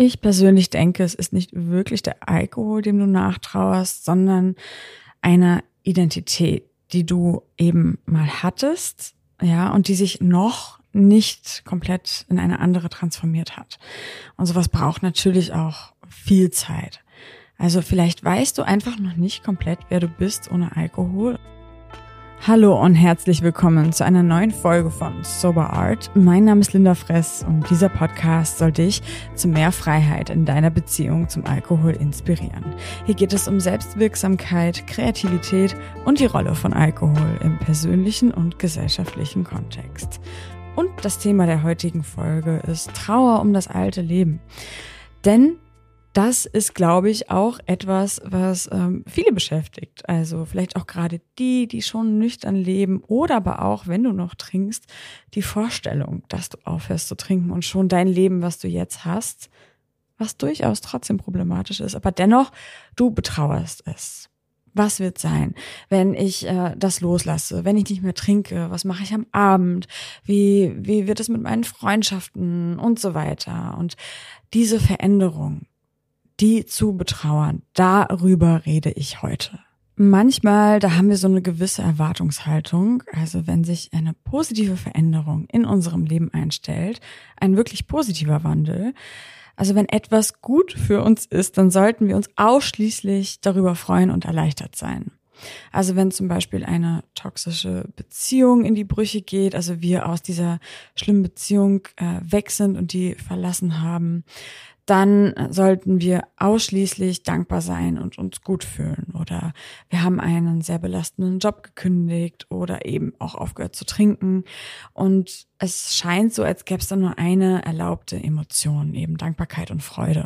Ich persönlich denke, es ist nicht wirklich der Alkohol, dem du nachtrauerst, sondern eine Identität, die du eben mal hattest, ja, und die sich noch nicht komplett in eine andere transformiert hat. Und sowas braucht natürlich auch viel Zeit. Also vielleicht weißt du einfach noch nicht komplett, wer du bist ohne Alkohol. Hallo und herzlich willkommen zu einer neuen Folge von Sober Art. Mein Name ist Linda Fress und dieser Podcast soll dich zu mehr Freiheit in deiner Beziehung zum Alkohol inspirieren. Hier geht es um Selbstwirksamkeit, Kreativität und die Rolle von Alkohol im persönlichen und gesellschaftlichen Kontext. Und das Thema der heutigen Folge ist Trauer um das alte Leben. Denn das ist, glaube ich, auch etwas, was viele beschäftigt. Also vielleicht auch gerade die schon nüchtern leben oder aber auch, wenn du noch trinkst, die Vorstellung, dass du aufhörst zu trinken und schon dein Leben, was du jetzt hast, was durchaus trotzdem problematisch ist, aber dennoch, du betrauerst es. Was wird sein, wenn ich das loslasse, wenn ich nicht mehr trinke? Was mache ich am Abend? Wie wird es mit meinen Freundschaften und so weiter? Und diese Veränderung, die zu betrauern, darüber rede ich heute. Manchmal, da haben wir so eine gewisse Erwartungshaltung, also wenn sich eine positive Veränderung in unserem Leben einstellt, ein wirklich positiver Wandel, also wenn etwas gut für uns ist, dann sollten wir uns ausschließlich darüber freuen und erleichtert sein. Also wenn zum Beispiel eine toxische Beziehung in die Brüche geht, also wir aus dieser schlimmen Beziehung weg sind und die verlassen haben, dann sollten wir ausschließlich dankbar sein und uns gut fühlen. Oder wir haben einen sehr belastenden Job gekündigt oder eben auch aufgehört zu trinken. Und es scheint so, als gäbe es da nur eine erlaubte Emotion, eben Dankbarkeit und Freude.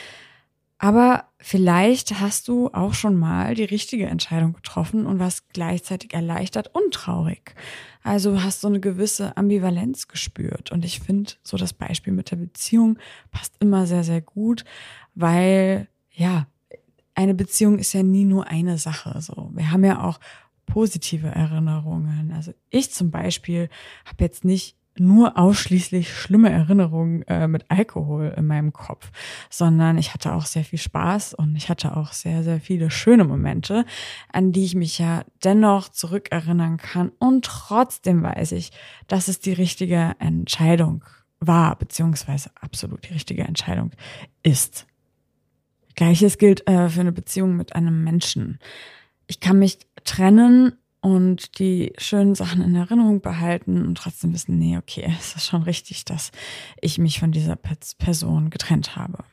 Aber vielleicht hast du auch schon mal die richtige Entscheidung getroffen und warst gleichzeitig erleichtert und traurig. Also hast so eine gewisse Ambivalenz gespürt. Und ich finde, so das Beispiel mit der Beziehung passt immer sehr, sehr gut, weil ja, eine Beziehung ist ja nie nur eine Sache. So, wir haben ja auch positive Erinnerungen. Also ich zum Beispiel habe jetzt nicht nur ausschließlich schlimme Erinnerungen mit Alkohol in meinem Kopf, sondern ich hatte auch sehr viel Spaß und ich hatte auch sehr, sehr viele schöne Momente, an die ich mich ja dennoch zurückerinnern kann. Und trotzdem weiß ich, dass es die richtige Entscheidung war, beziehungsweise absolut die richtige Entscheidung ist. Gleiches gilt für eine Beziehung mit einem Menschen. Ich kann mich trennen und die schönen Sachen in Erinnerung behalten und trotzdem wissen, nee, okay, es ist schon richtig, dass ich mich von dieser Person getrennt habe.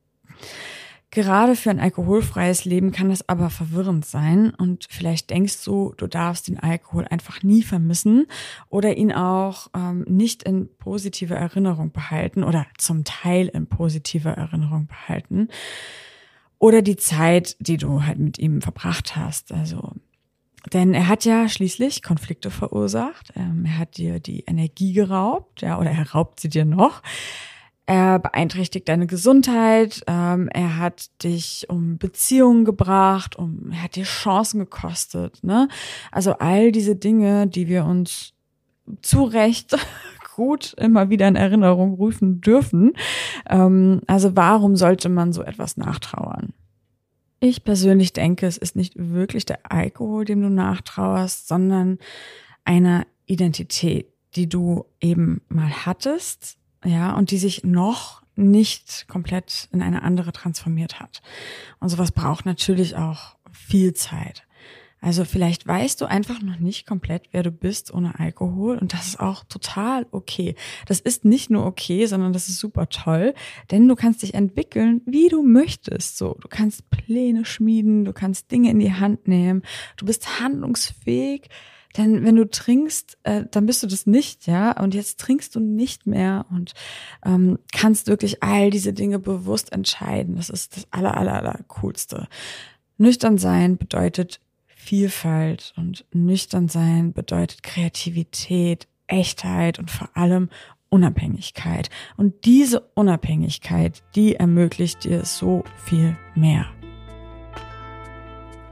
Gerade für ein alkoholfreies Leben kann das aber verwirrend sein und vielleicht denkst du, du darfst den Alkohol einfach nie vermissen oder ihn auch nicht in positiver Erinnerung behalten oder zum Teil in positiver Erinnerung behalten oder die Zeit, die du halt mit ihm verbracht hast, also denn er hat ja schließlich Konflikte verursacht. Er hat dir die Energie geraubt, ja, oder er raubt sie dir noch. Er beeinträchtigt deine Gesundheit. Er hat dich um Beziehungen gebracht, er hat dir Chancen gekostet, ne? Also all diese Dinge, die wir uns zu Recht gut immer wieder in Erinnerung rufen dürfen. Also warum sollte man so etwas nachtrauern? Ich persönlich denke, es ist nicht wirklich der Alkohol, dem du nachtrauerst, sondern eine Identität, die du eben mal hattest, ja, und die sich noch nicht komplett in eine andere transformiert hat. Und sowas braucht natürlich auch viel Zeit. Also vielleicht weißt du einfach noch nicht komplett, wer du bist ohne Alkohol und das ist auch total okay. Das ist nicht nur okay, sondern das ist super toll, denn du kannst dich entwickeln, wie du möchtest. So, du kannst Pläne schmieden, du kannst Dinge in die Hand nehmen, du bist handlungsfähig, denn wenn du trinkst, dann bist du das nicht, ja. Und jetzt trinkst du nicht mehr und kannst wirklich all diese Dinge bewusst entscheiden. Das ist das aller Coolste. Nüchtern sein bedeutet Vielfalt und nüchtern sein bedeutet Kreativität, Echtheit und vor allem Unabhängigkeit. Und diese Unabhängigkeit, die ermöglicht dir so viel mehr.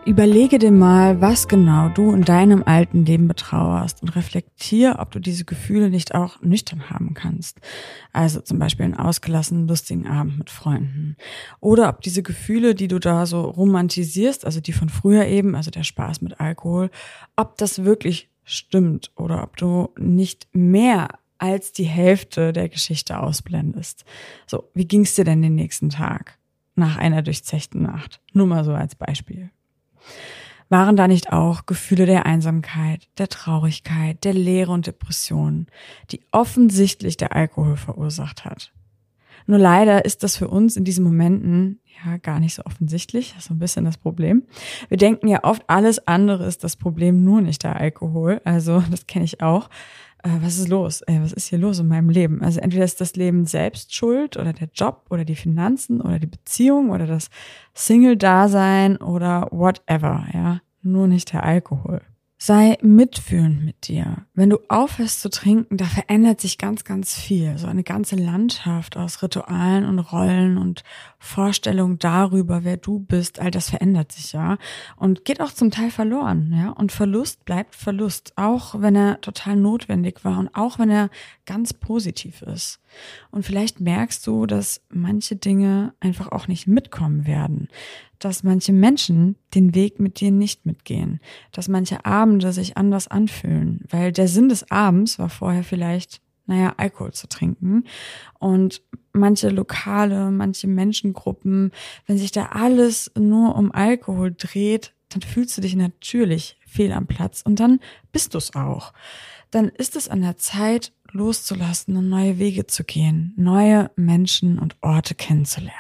Überlege dir mal, was genau du in deinem alten Leben betrauerst und reflektier, ob du diese Gefühle nicht auch nüchtern haben kannst. Also zum Beispiel einen ausgelassenen, lustigen Abend mit Freunden. Oder ob diese Gefühle, die du da so romantisierst, also die von früher eben, also der Spaß mit Alkohol, ob das wirklich stimmt oder ob du nicht mehr als die Hälfte der Geschichte ausblendest. So, wie ging's dir denn den nächsten Tag nach einer durchzechten Nacht? Nur mal so als Beispiel. Waren da nicht auch Gefühle der Einsamkeit, der Traurigkeit, der Leere und Depression, die offensichtlich der Alkohol verursacht hat? Nur leider ist das für uns in diesen Momenten ja gar nicht so offensichtlich. Das ist so ein bisschen das Problem. Wir denken ja oft, alles andere ist das Problem, nur nicht der Alkohol. Also das kenne ich auch. Was ist los? Was ist hier los in meinem Leben? Also entweder ist das Leben selbst schuld oder der Job oder die Finanzen oder die Beziehung oder das Single-Dasein oder whatever, ja. Nur nicht der Alkohol. Sei mitfühlend mit dir. Wenn du aufhörst zu trinken, da verändert sich ganz, ganz viel. So eine ganze Landschaft aus Ritualen und Rollen und Vorstellungen darüber, wer du bist, all das verändert sich, ja. Und geht auch zum Teil verloren, ja. Und Verlust bleibt Verlust, auch wenn er total notwendig war und auch wenn er ganz positiv ist. Und vielleicht merkst du, dass manche Dinge einfach auch nicht mitkommen werden. Dass manche Menschen den Weg mit dir nicht mitgehen, dass manche Abende sich anders anfühlen, weil der Sinn des Abends war vorher vielleicht, Alkohol zu trinken und manche Lokale, manche Menschengruppen, wenn sich da alles nur um Alkohol dreht, dann fühlst du dich natürlich fehl am Platz und dann bist du es auch. Dann ist es an der Zeit, loszulassen und neue Wege zu gehen, neue Menschen und Orte kennenzulernen.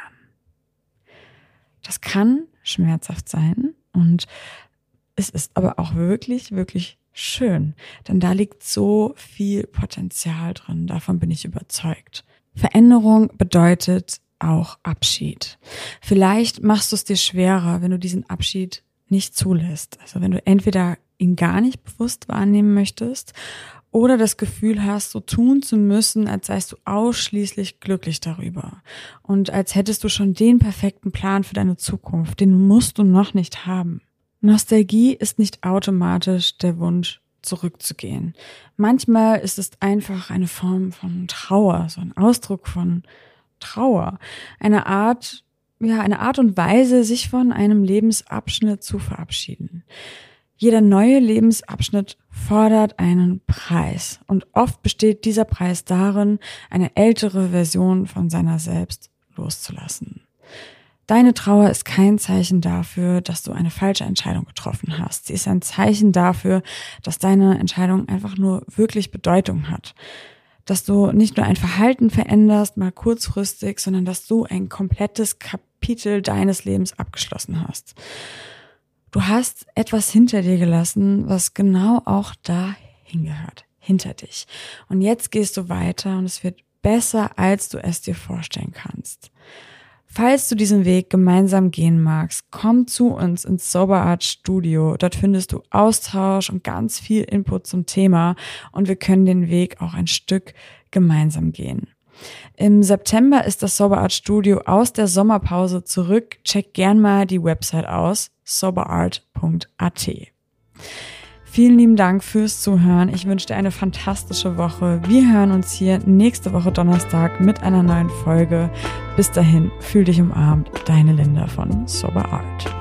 Das kann schmerzhaft sein und es ist aber auch wirklich, wirklich schön, denn da liegt so viel Potenzial drin, davon bin ich überzeugt. Veränderung bedeutet auch Abschied. Vielleicht machst du es dir schwerer, wenn du diesen Abschied nicht zulässt. Also wenn du entweder ihn gar nicht bewusst wahrnehmen möchtest oder das Gefühl hast, so tun zu müssen, als seist du ausschließlich glücklich darüber. Und als hättest du schon den perfekten Plan für deine Zukunft, den musst du noch nicht haben. Nostalgie ist nicht automatisch der Wunsch, zurückzugehen. Manchmal ist es einfach eine Form von Trauer, so ein Ausdruck von Trauer. Eine Art und Weise, sich von einem Lebensabschnitt zu verabschieden. Jeder neue Lebensabschnitt fordert einen Preis und oft besteht dieser Preis darin, eine ältere Version von seiner selbst loszulassen. Deine Trauer ist kein Zeichen dafür, dass du eine falsche Entscheidung getroffen hast. Sie ist ein Zeichen dafür, dass deine Entscheidung einfach nur wirklich Bedeutung hat. Dass du nicht nur ein Verhalten veränderst, mal kurzfristig, sondern dass du ein komplettes Kapitel deines Lebens abgeschlossen hast. Du hast etwas hinter dir gelassen, was genau auch da hingehört, hinter dich. Und jetzt gehst du weiter und es wird besser, als du es dir vorstellen kannst. Falls du diesen Weg gemeinsam gehen magst, komm zu uns ins Sober Art Studio. Dort findest du Austausch und ganz viel Input zum Thema und wir können den Weg auch ein Stück gemeinsam gehen. Im September ist das Sober Art Studio aus der Sommerpause zurück. Check gern mal die Website aus, soberart.at. Vielen lieben Dank fürs Zuhören. Ich wünsche dir eine fantastische Woche. Wir hören uns hier nächste Woche Donnerstag mit einer neuen Folge. Bis dahin, fühl dich umarmt. Deine Linda von Sober Art.